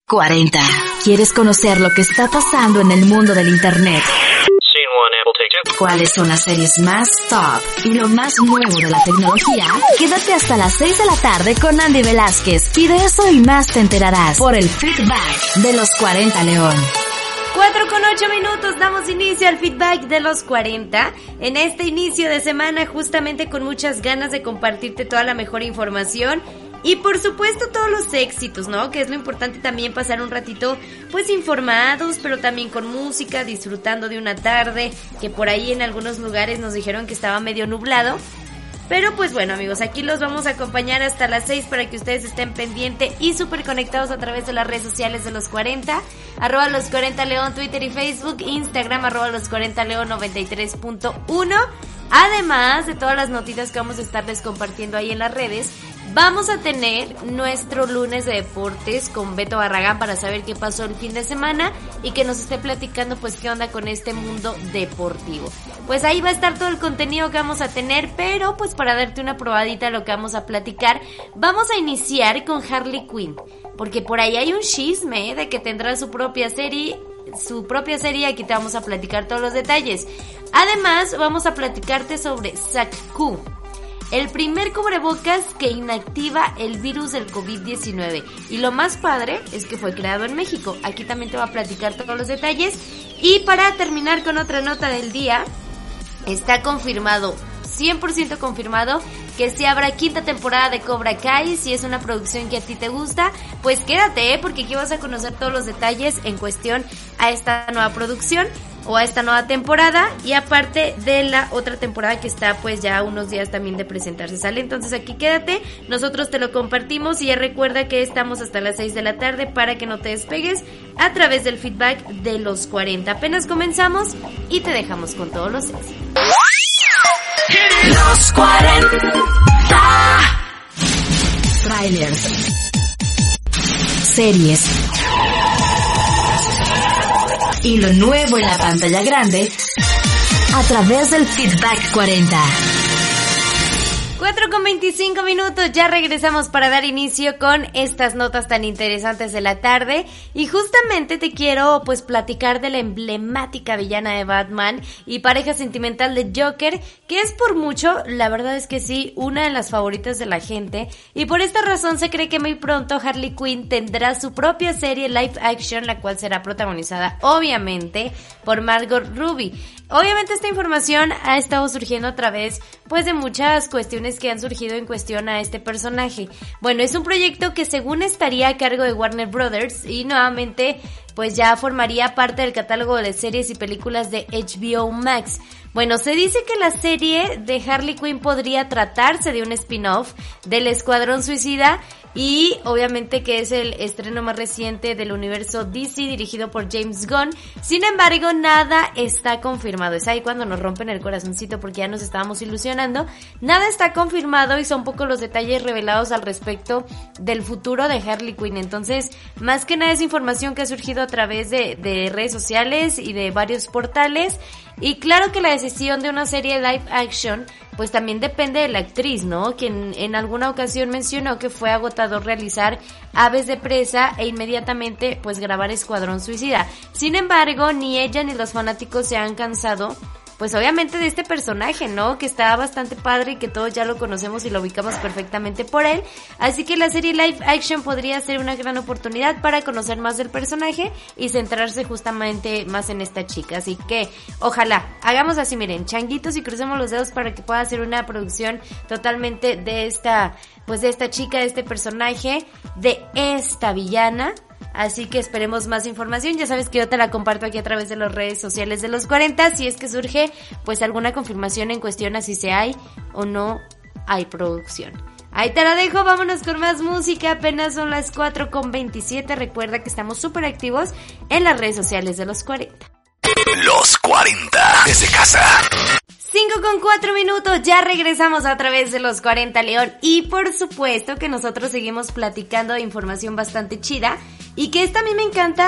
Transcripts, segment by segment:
40. ¿Quieres conocer lo que está pasando en el mundo del internet? ¿Cuáles son las series más top y lo más nuevo de la tecnología? Quédate hasta las 6 de la tarde con Andy Velázquez y de eso y más te enterarás por el feedback de los 40 León. 4:08, damos inicio al feedback de los 40 en este inicio de semana, justamente con muchas ganas de compartirte toda la mejor información y por supuesto todos los éxitos, ¿no? Que es lo importante también, pasar un ratito pues informados, pero también con música, disfrutando de una tarde que por ahí en algunos lugares nos dijeron que estaba medio nublado. Pero pues bueno, amigos, aquí los vamos a acompañar hasta las 6 para que ustedes estén pendientes y súper conectados a través de las redes sociales de los 40, @ los 40 León, Twitter y Facebook, Instagram, @ los 40 León 93.1. Además de todas las notitas que vamos a estarles compartiendo ahí en las redes, vamos a tener nuestro lunes de deportes con Beto Barragán para saber qué pasó el fin de semana y que nos esté platicando pues qué onda con este mundo deportivo. Pues ahí va a estar todo el contenido que vamos a tener, pero pues para darte una probadita de lo que vamos a platicar, vamos a iniciar con Harley Quinn, porque por ahí hay un chisme de que tendrá su propia serie, aquí te vamos a platicar todos los detalles. Además, vamos a platicarte sobre SAC-Q, el primer cubrebocas que inactiva el virus del COVID-19. Y lo más padre es que fue creado en México. Aquí también te voy a platicar todos los detalles. Y para terminar con otra nota del día, está confirmado, 100% confirmado, que si habrá quinta temporada de Cobra Kai. Si es una producción que a ti te gusta, pues quédate, porque aquí vas a conocer todos los detalles en cuestión a esta nueva producción o a esta nueva temporada, y aparte de la otra temporada que está pues ya unos días también de presentarse, ¿sale? Entonces aquí quédate, nosotros te lo compartimos y ya recuerda que estamos hasta las 6 de la tarde para que no te despegues a través del feedback de los 40. Apenas comenzamos y te dejamos con todos los éxitos. Los 40. Trailers, series y lo nuevo en la pantalla grande a través del feedback 40. 4:25, ya regresamos para dar inicio con estas notas tan interesantes de la tarde, y justamente te quiero pues platicar de la emblemática villana de Batman y pareja sentimental de Joker, que es por mucho, la verdad es que sí, una de las favoritas de la gente, y por esta razón se cree que muy pronto Harley Quinn tendrá su propia serie live action, la cual será protagonizada obviamente por Margot Robbie. Obviamente esta información ha estado surgiendo a través pues de muchas cuestiones que han surgido en cuestión a este personaje. Bueno, es un proyecto que según estaría a cargo de Warner Brothers y nuevamente pues ya formaría parte del catálogo de series y películas de HBO Max. Bueno, se dice que la serie de Harley Quinn podría tratarse de un spin-off del Escuadrón Suicida, y obviamente que es el estreno más reciente del universo DC dirigido por James Gunn. Sin embargo, nada está confirmado. Es ahí cuando nos rompen el corazoncito porque ya nos estábamos ilusionando. Nada está confirmado y son pocos los detalles revelados al respecto del futuro de Harley Quinn. Entonces, más que nada es información que ha surgido a través de redes sociales y de varios portales. Y claro que la decisión de una serie live action pues también depende de la actriz, ¿no? Quien en alguna ocasión mencionó que fue agotador realizar Aves de Presa e inmediatamente pues grabar Escuadrón Suicida. Sin embargo, ni ella ni los fanáticos se han cansado pues obviamente de este personaje, ¿no? Que está bastante padre y que todos ya lo conocemos y lo ubicamos perfectamente por él. Así que la serie live action podría ser una gran oportunidad para conocer más del personaje y centrarse justamente más en esta chica. Así que ojalá hagamos así, miren, changuitos, y crucemos los dedos para que pueda ser una producción totalmente de esta chica, de este personaje, de esta villana. Así que esperemos más información. Ya sabes que yo te la comparto aquí a través de las redes sociales de los 40, si es que surge pues alguna confirmación en cuestión a si se hay o no hay producción. Ahí te la dejo, vámonos con más música. Apenas son las 4:27. Recuerda que estamos súper activos en las redes sociales de los 40. Los 40 desde casa. 5:04, ya regresamos a través de los 40 León, y por supuesto que nosotros seguimos platicando de información bastante chida y que esta a mí me encanta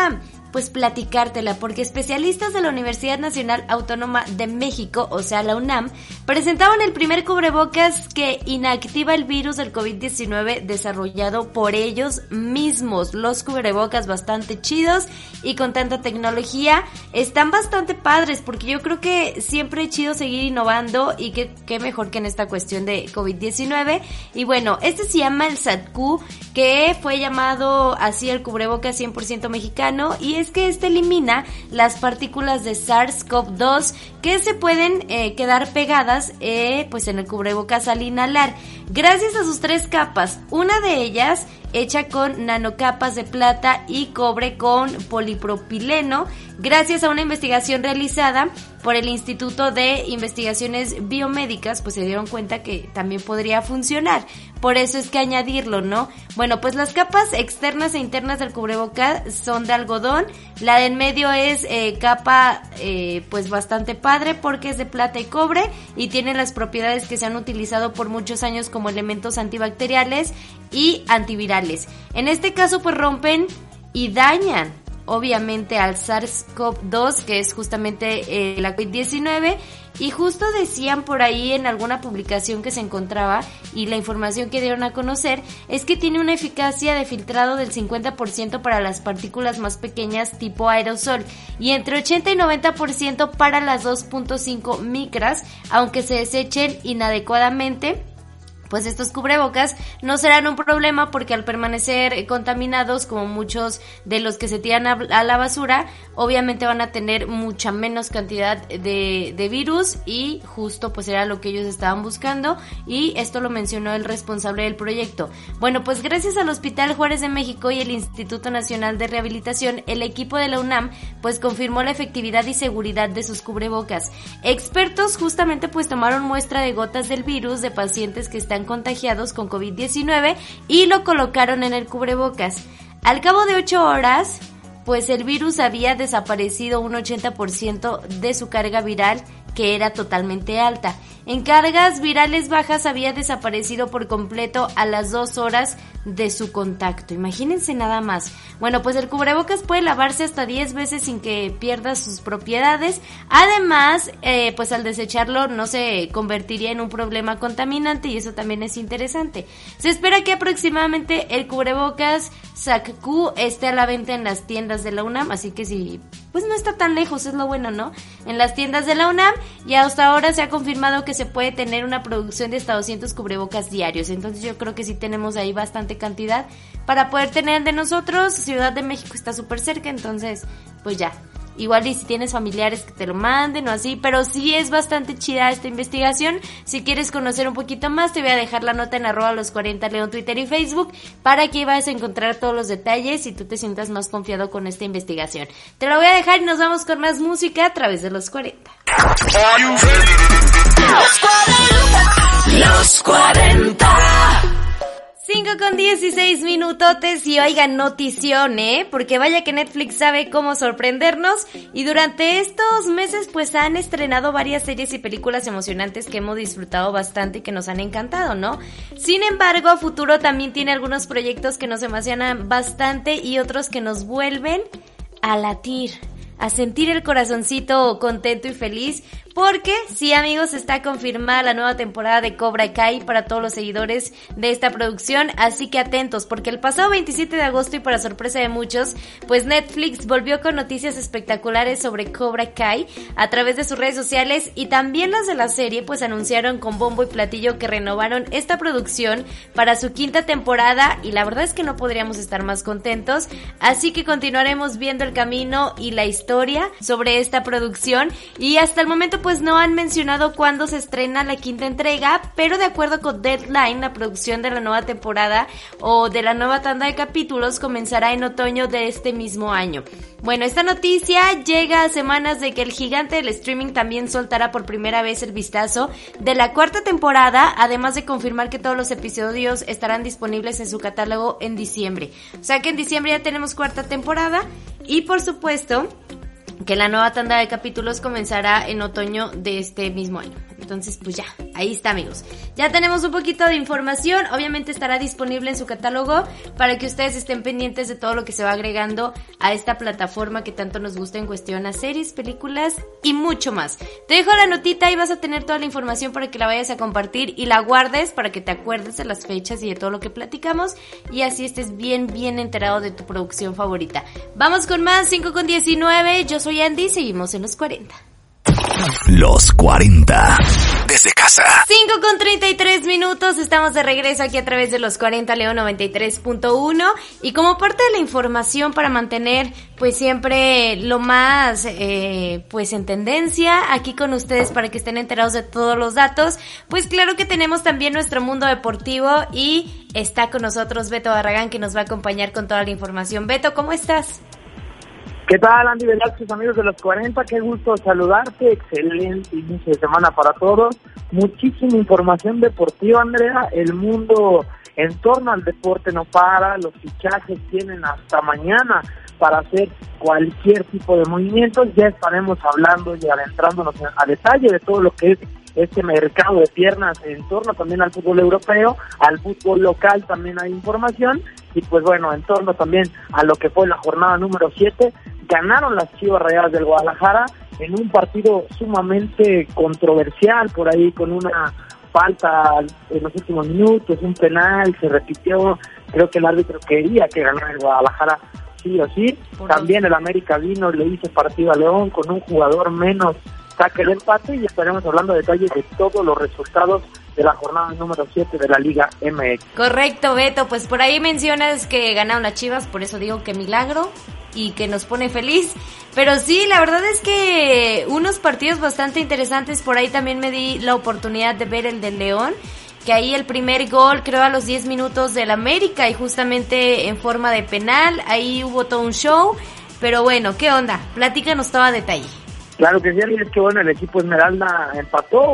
pues platicártela, porque especialistas de la Universidad Nacional Autónoma de México, o sea la UNAM, presentaban el primer cubrebocas que inactiva el virus del COVID-19 desarrollado por ellos mismos. Los cubrebocas bastante chidos y con tanta tecnología están bastante padres, porque yo creo que siempre es chido seguir innovando y qué mejor que en esta cuestión de COVID-19. Y bueno, este se llama el SATQ, que fue llamado así el cubrebocas 100% mexicano, y es que este elimina las partículas de SARS-CoV-2 que se pueden quedar pegadas pues en el cubrebocas al inhalar, gracias a sus 3 capas. Una de ellas hecha con nanocapas de plata y cobre con polipropileno, gracias a una investigación realizada por el Instituto de Investigaciones Biomédicas, pues se dieron cuenta que también podría funcionar. Por eso es que añadirlo, ¿no? Bueno, pues las capas externas e internas del cubrebocas son de algodón. La de en medio es capa pues bastante padre, porque es de plata y cobre y tiene las propiedades que se han utilizado por muchos años como elementos antibacteriales y antivirales. En este caso pues rompen y dañan obviamente al SARS-CoV-2, que es justamente la COVID-19, y justo decían por ahí en alguna publicación que se encontraba, y la información que dieron a conocer es que tiene una eficacia de filtrado del 50% para las partículas más pequeñas tipo aerosol y entre 80 y 90% para las 2.5 micras, aunque se desechen inadecuadamente. Pues estos cubrebocas no serán un problema, porque al permanecer contaminados, como muchos de los que se tiran a la basura, obviamente van a tener mucha menos cantidad de virus, y justo pues era lo que ellos estaban buscando, y esto lo mencionó el responsable del proyecto. Bueno, pues gracias al Hospital Juárez de México y el Instituto Nacional de Rehabilitación, el equipo de la UNAM pues confirmó la efectividad y seguridad de sus cubrebocas. Expertos justamente pues tomaron muestra de gotas del virus de pacientes que están contagiados con COVID-19 y lo colocaron en el cubrebocas. Al cabo de 8 horas, pues el virus había desaparecido un 80% de su carga viral, que era totalmente alta. En cargas virales bajas había desaparecido por completo a las 2 horas de su contacto. Imagínense nada más. Bueno, pues el cubrebocas puede lavarse hasta 10 veces sin que pierda sus propiedades. Además, pues al desecharlo no se convertiría en un problema contaminante, y eso también es interesante. Se espera que aproximadamente el cubrebocas SATQ esté a la venta en las tiendas de la UNAM, así que sí, pues no está tan lejos, es lo bueno, ¿no? En las tiendas de la UNAM, y hasta ahora se ha confirmado que se puede tener una producción de hasta 200 cubrebocas diarios. Entonces yo creo que sí tenemos ahí bastante cantidad para poder tener de nosotros. Ciudad de México está súper cerca, entonces pues ya. Igual y si tienes familiares que te lo manden o así, pero sí es bastante chida esta investigación. Si quieres conocer un poquito más, te voy a dejar la nota en @los40leon, Twitter y Facebook, para que vas a encontrar todos los detalles y tú te sientas más confiado con esta investigación. Te lo voy a dejar y nos vamos con más música a través de Los 40. Los 40. 5:16 minutotes, y oigan, notición, porque vaya que Netflix sabe cómo sorprendernos, y durante estos meses pues han estrenado varias series y películas emocionantes que hemos disfrutado bastante y que nos han encantado, ¿no? Sin embargo, a futuro también tiene algunos proyectos que nos emocionan bastante y otros que nos vuelven a latir, a sentir el corazoncito contento y feliz, porque sí, amigos, está confirmada la nueva temporada de Cobra Kai para todos los seguidores de esta producción, así que atentos, porque el pasado 27 de agosto, y para sorpresa de muchos, pues Netflix volvió con noticias espectaculares sobre Cobra Kai a través de sus redes sociales, y también las de la serie pues anunciaron con bombo y platillo que renovaron esta producción para su 5ª temporada, y la verdad es que no podríamos estar más contentos, así que continuaremos viendo el camino y la historia sobre esta producción, y hasta el momento pues no han mencionado cuándo se estrena la 5ª entrega, pero de acuerdo con Deadline, la producción de la nueva temporada o de la nueva tanda de capítulos comenzará en otoño de este mismo año. Bueno, esta noticia llega a semanas de que el gigante del streaming también soltará por primera vez el vistazo de la 4ª temporada, además de confirmar que todos los episodios estarán disponibles en su catálogo en diciembre. O sea que en diciembre ya tenemos 4ª temporada, y por supuesto que la nueva tanda de capítulos comenzará en otoño de este mismo año. Entonces, pues ya, ahí está, amigos. Ya tenemos un poquito de información, obviamente estará disponible en su catálogo para que ustedes estén pendientes de todo lo que se va agregando a esta plataforma que tanto nos gusta en cuestión a series, películas y mucho más. Te dejo la notita y vas a tener toda la información para que la vayas a compartir y la guardes para que te acuerdes de las fechas y de todo lo que platicamos y así estés bien enterado de tu producción favorita. Vamos con más, 5:19, yo soy Andy, seguimos en los 40. Los 40 desde casa. 5:33, estamos de regreso aquí a través de los 40 León 93.1 y como parte de la información para mantener pues siempre lo más pues en tendencia aquí con ustedes para que estén enterados de todos los datos, pues claro que tenemos también nuestro mundo deportivo y está con nosotros Beto Barragán que nos va a acompañar con toda la información. Beto, ¿cómo estás? ¿Qué tal, Andy Velázquez, amigos de los 40? Qué gusto saludarte, excelente inicio de semana para todos. Muchísima información deportiva, Andrea. El mundo en torno al deporte no para, los fichajes tienen hasta mañana para hacer cualquier tipo de movimientos. Ya estaremos hablando y adentrándonos a detalle de todo lo que es este mercado de piernas en torno también al fútbol europeo, al fútbol local también hay información, y pues bueno, en torno también a lo que fue la jornada número 7, ganaron las Chivas Rayadas del Guadalajara en un partido sumamente controversial, por ahí con una falta en los últimos minutos, un penal, se repitió, creo que el árbitro quería que ganara el Guadalajara sí o sí, también el América vino y le hizo partido a León con un jugador menos, saque el empate y estaremos hablando de detalles de todos los resultados de la jornada número 7 de la Liga MX. Correcto, Beto, pues por ahí mencionas que ganaron las Chivas, por eso digo que milagro y que nos pone feliz, pero sí, la verdad es que unos partidos bastante interesantes, por ahí también me di la oportunidad de ver el del León, que ahí el primer gol creo a los 10 minutos del América y justamente en forma de penal, ahí hubo todo un show, pero bueno, ¿qué onda? Platícanos todo a detalle. Claro que sí, es que bueno, el equipo Esmeralda empató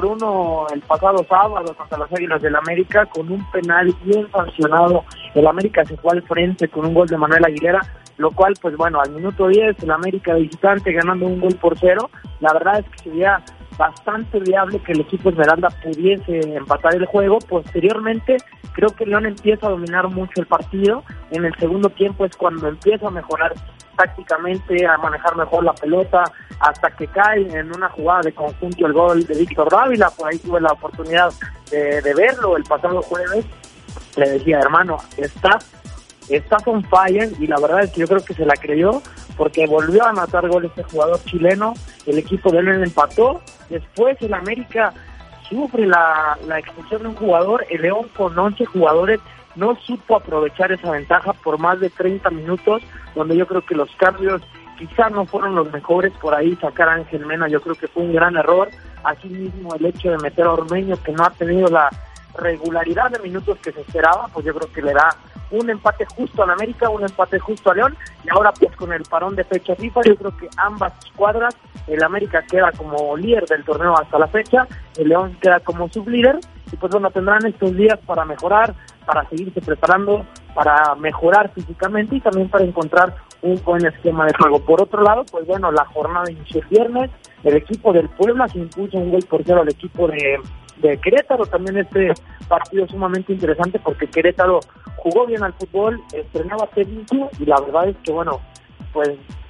1-1 el pasado sábado contra las Águilas del América con un penal bien sancionado. El América se fue al frente con un gol de Manuel Aguilera, lo cual pues bueno, al minuto 10 el América visitante ganando 1-0. La verdad es que sería bastante viable que el equipo Esmeralda pudiese empatar el juego. Posteriormente creo que León empieza a dominar mucho el partido. En el segundo tiempo es cuando empieza a mejorar tácticamente, a manejar mejor la pelota, hasta que cae en una jugada de conjunto el gol de Víctor Dávila. Por ahí tuve la oportunidad de verlo el pasado jueves. Le decía, hermano, estás on fire, y la verdad es que yo creo que se la creyó, porque volvió a anotar gol este jugador chileno. El equipo de León empató. Después el América sufre la expulsión de un jugador. El León con 11 jugadores no supo aprovechar esa ventaja por más de 30 minutos, donde yo creo que los cambios quizá no fueron los mejores. Por ahí sacar a Ángel Mena yo creo que fue un gran error. Asimismo el hecho de meter a Ormeño, que no ha tenido la regularidad de minutos que se esperaba, pues yo creo que le da un empate justo al América, un empate justo a León, y ahora pues con el parón de fecha FIFA, yo creo que ambas escuadras, el América queda como líder del torneo hasta la fecha, el León queda como sublíder, y pues bueno, tendrán estos días para mejorar, para seguirse preparando, para mejorar físicamente y también para encontrar un buen esquema de juego. Por otro lado, pues bueno, la jornada inició el viernes, el equipo del Puebla se impuso 1-0 al equipo de Querétaro. También este partido sumamente interesante porque Querétaro jugó bien al fútbol, estrenaba técnico, y la verdad es que bueno, pues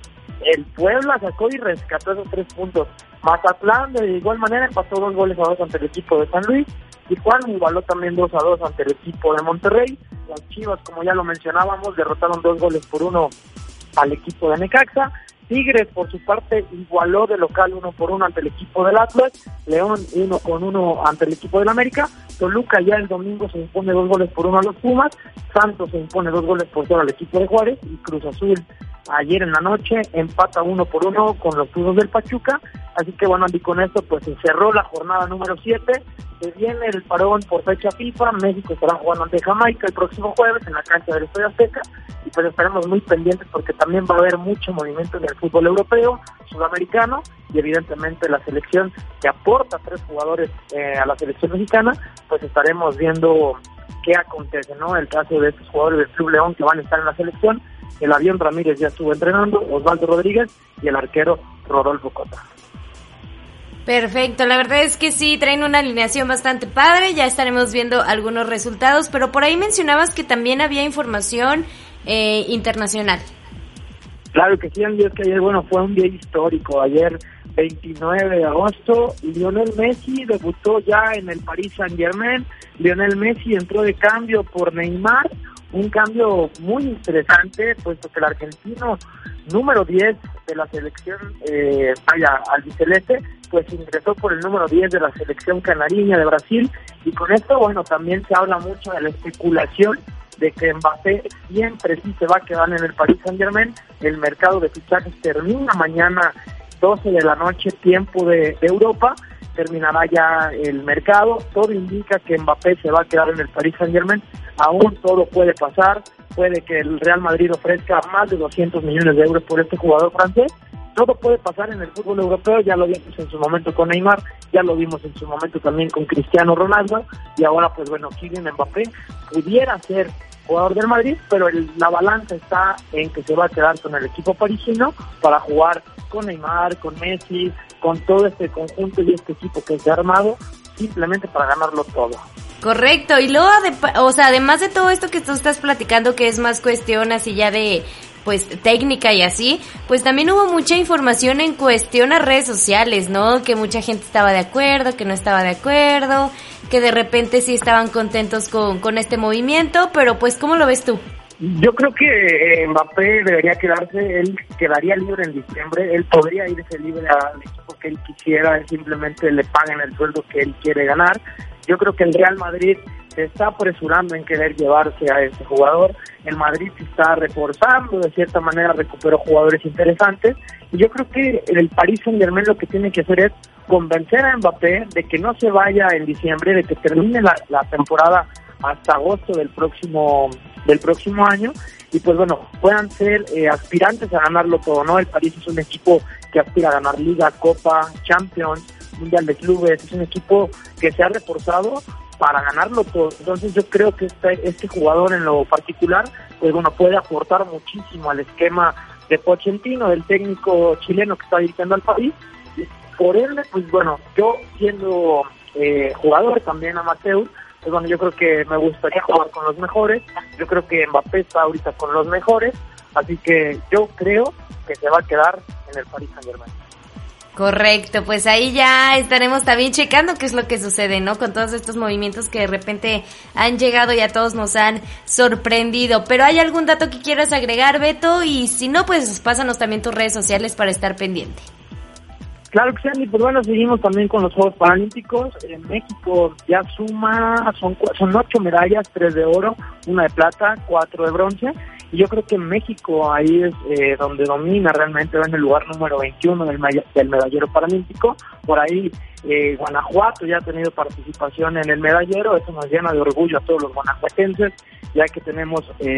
el Puebla sacó y rescató esos 3 puntos. Mazatlán de igual manera empató 2-2 ante el equipo de San Luis. Tijuana igualó también 2-2 ante el equipo de Monterrey. Las Chivas, como ya lo mencionábamos, derrotaron 2-1 al equipo de Necaxa. Tigres, por su parte, igualó de local 1-1 ante el equipo del Atlas. León 1-1 ante el equipo del América. Toluca ya el domingo se impone 2-1 a los Pumas. Santos se impone 2-0 al equipo de Juárez. Y Cruz Azul ayer en la noche empata 1-1 con los Tuzos del Pachuca. Así que bueno, Andy, con esto pues se cerró la jornada número 7. Se viene el parón por fecha FIFA. México estará jugando ante Jamaica el próximo jueves en la cancha del Estadio Azteca, y pues estaremos muy pendientes porque también va a haber mucho movimiento en el fútbol europeo, sudamericano, y evidentemente la selección que aporta 3 jugadores a la selección mexicana. Pues estaremos viendo qué acontece, ¿no? El caso de estos jugadores del Club León que van a estar en la selección. El Avión Ramírez ya estuvo entrenando, Osvaldo Rodríguez y el arquero Rodolfo Cota. Perfecto, la verdad es que sí, traen una alineación bastante padre, ya estaremos viendo algunos resultados, pero por ahí mencionabas que también había información internacional. Claro que sí, Andy, es que ayer, fue un día histórico. Ayer, 29 de agosto, Lionel Messi debutó ya en el Paris Saint-Germain. Lionel Messi entró de cambio por Neymar, un cambio muy interesante, puesto que el argentino número 10 de la selección albiceleste, pues ingresó por el número 10 de la selección canariña de Brasil, y con esto, también se habla mucho de la especulación de que Mbappé siempre sí se va a quedar en el Paris Saint-Germain. El mercado de fichajes termina mañana 12 de la noche, tiempo de Europa, terminará ya el mercado. Todo indica que Mbappé se va a quedar en el Paris Saint-Germain. Aún todo puede pasar, puede que el Real Madrid ofrezca más de 200 millones de euros por este jugador francés. Todo puede pasar en el fútbol europeo, ya lo vimos en su momento con Neymar, ya lo vimos en su momento también con Cristiano Ronaldo, y ahora Kylian Mbappé pudiera ser jugador del Madrid, pero la balanza está en que se va a quedar con el equipo parisino para jugar con Neymar, con Messi, con todo este conjunto y este equipo que se ha armado, simplemente para ganarlo todo. Correcto, y luego, además de todo esto que tú estás platicando, que es más cuestión así ya de técnica y así, pues también hubo mucha información en cuestión a redes sociales, ¿no? Que mucha gente estaba de acuerdo, que no estaba de acuerdo, que de repente sí estaban contentos con este movimiento, pero pues, ¿cómo lo ves tú? Yo creo que Mbappé debería quedarse, él quedaría libre en diciembre, él podría irse libre al equipo que él quisiera, simplemente le paguen el sueldo que él quiere ganar. Yo creo que el Real Madrid se está apresurando en querer llevarse a ese jugador. El Madrid se está reforzando, de cierta manera recuperó jugadores interesantes, y yo creo que el Paris Saint-Germain lo que tiene que hacer es convencer a Mbappé de que no se vaya en diciembre, de que termine la temporada hasta agosto del próximo año, y puedan ser aspirantes a ganarlo todo, ¿no? El París es un equipo que aspira a ganar Liga, Copa, Champions, Mundial de Clubes, es un equipo que se ha reforzado para ganarlo todo. Entonces yo creo que este jugador en lo particular, puede aportar muchísimo al esquema de Pochettino, del técnico chileno que está dirigiendo al país. Y por ende, yo siendo jugador también amateur, yo creo que me gustaría jugar con los mejores. Yo creo que Mbappé está ahorita con los mejores, así que yo creo que se va a quedar en el Paris Saint-Germain. Correcto, pues ahí ya estaremos también checando qué es lo que sucede, ¿no? Con todos estos movimientos que de repente han llegado y a todos nos han sorprendido. Pero ¿hay algún dato que quieras agregar, Beto? Y si no, pues pásanos también tus redes sociales para estar pendiente. Claro que sí, seguimos también con los Juegos Paralímpicos. En México ya son 8 medallas, 3 de oro, 1 de plata, 4 de bronce. Y yo creo que México ahí es donde domina realmente, va en el lugar número 21 del medallero paralímpico. Por ahí Guanajuato ya ha tenido participación en el medallero, eso nos llena de orgullo a todos los guanajuatenses, ya que tenemos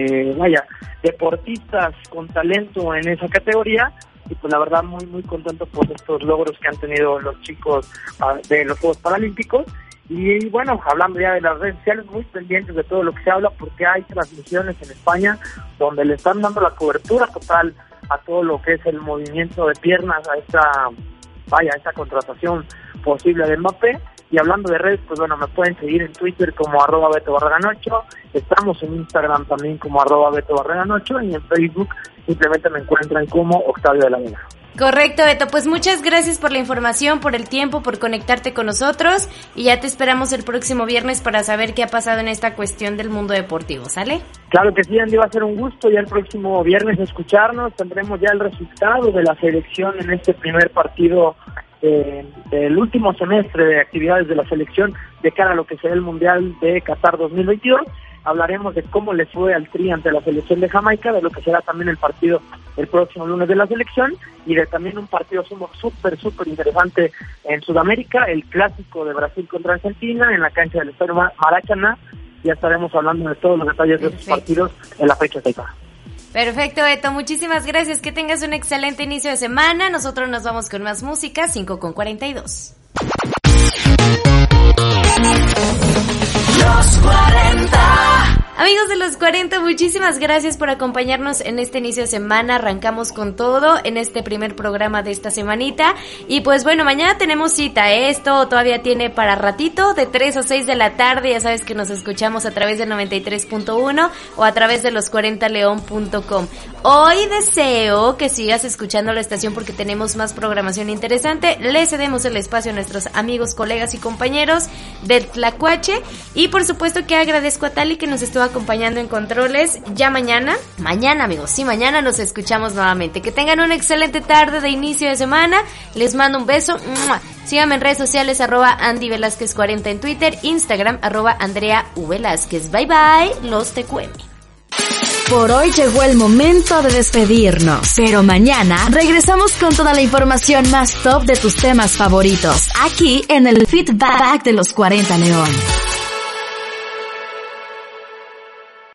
deportistas con talento en esa categoría. Y la verdad muy muy contento por estos logros que han tenido los chicos de los Juegos Paralímpicos. Y hablando ya de las redes sociales, muy pendientes de todo lo que se habla, porque hay transmisiones en España donde le están dando la cobertura total a todo lo que es el movimiento de piernas, a esta contratación posible de Mbappé. Y hablando de redes, me pueden seguir en Twitter como @BetoBarragán8, estamos en Instagram también como @BetoBarragán8, y en Facebook simplemente me encuentran como Octavio de la Vega. Correcto, Beto, pues muchas gracias por la información, por el tiempo, por conectarte con nosotros, y ya te esperamos el próximo viernes para saber qué ha pasado en esta cuestión del mundo deportivo, ¿sale? Claro que sí, Andy, va a ser un gusto ya el próximo viernes escucharnos, tendremos ya el resultado de la selección en este primer partido del último semestre de actividades de la selección de cara a lo que será el Mundial de Qatar 2022. Hablaremos de cómo le fue al Tri ante la selección de Jamaica, de lo que será también el partido el próximo lunes de la selección, y de también un partido súper interesante en Sudamérica, el clásico de Brasil contra Argentina en la cancha del Estadio Maracaná. Ya estaremos hablando de todos los detalles de estos partidos en la fecha FIFA. Perfecto, Beto, muchísimas gracias, que tengas un excelente inicio de semana. Nosotros nos vamos con más música, 5:42. Los 40 Amigos de los 40, muchísimas gracias por acompañarnos en este inicio de semana. Arrancamos con todo en este primer programa de esta semanita. Y pues bueno, mañana tenemos cita. Esto todavía tiene para ratito, de 3 a 6 de la tarde. Ya sabes que nos escuchamos a través del 93.1 o a través de los40leon.com. Hoy deseo que sigas escuchando la estación porque tenemos más programación interesante. Le cedemos el espacio a nuestros amigos, colegas y compañeros del Tlacuache. Y por supuesto que agradezco a Tali que nos estuvo acompañando en controles. Ya mañana amigos, sí, mañana nos escuchamos nuevamente. Que tengan una excelente tarde de inicio de semana. Les mando un beso. Síganme en redes sociales, @AndyVelázquez40 en Twitter, Instagram, @AndreaVelázquez. Bye bye, los TQM. Por hoy llegó el momento de despedirnos, pero mañana regresamos con toda la información más top de tus temas favoritos, aquí en el Feedback de los 40 León.